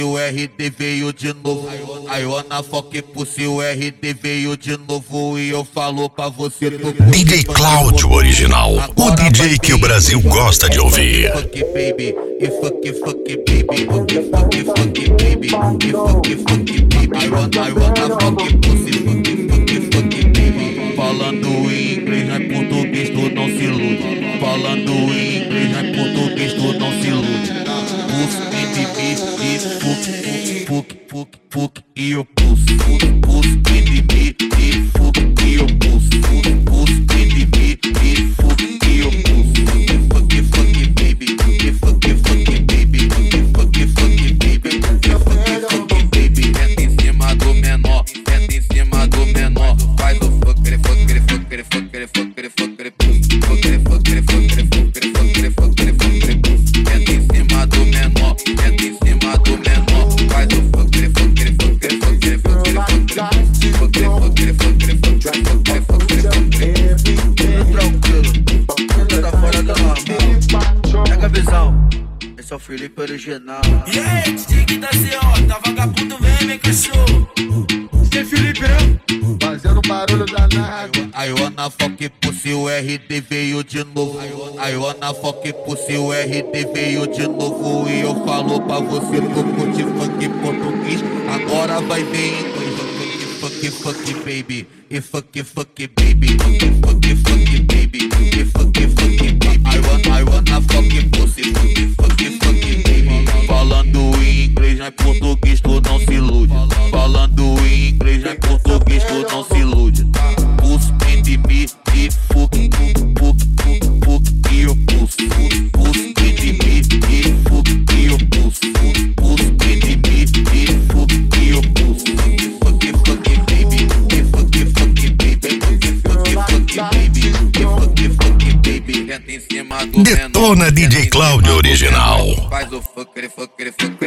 o RD veio de novo. I wanna fuck pussy, o RD veio de novo. E eu falo pra você, DJ Cláudio Original, o DJ que o Brasil gosta de ouvir. Fuck baby, e fuck baby, fuck baby, e fuck baby. I wanna fuck pussy, fuck baby. Falando em inglês, não é português, tu não se ilude. Falando em inglês, não é português, tu não se ilude. Fuck e eu pulso. Fuck in me e fuck e eu pulso. Fuck in me e fuck e eu pulso. Fuck baby, fuck baby, fuck baby, fuck baby. Entra em cima do menor, entra em cima do menor. Faz o fuck, entra em cima do menor, entra em cima do menor. Faz o fuck, tranquilo, tá fora da normal. Pega a visão, esse é o Felipe Original. E aí, DJ que tá CO, tá vagabundo mesmo, hein, cachorro? DJ Felipe, não? Fazendo barulho danado. I wanna fuck pussy, o RD veio de novo. I wanna fuck pussy, o RD veio de novo. E eu falo pra você, tu curte funk português, agora vai ver inglês. Fuck baby, e fuck baby, fuck baby, e fuck baby. I wanna fuck pussy, fuck baby. Falando em inglês, não é português, tu não se ilude. Falando em inglês, não é português, tu não se ilude. Pulse in me e fuck e eu pulso. Pulse in me e fuck e eu pulso. Pulse in me e fuck e eu pulso. Fuck baby, e fuck baby, fuck baby. Entra em cima do menor. Detona DJ Cláudio Original. Faz o fuck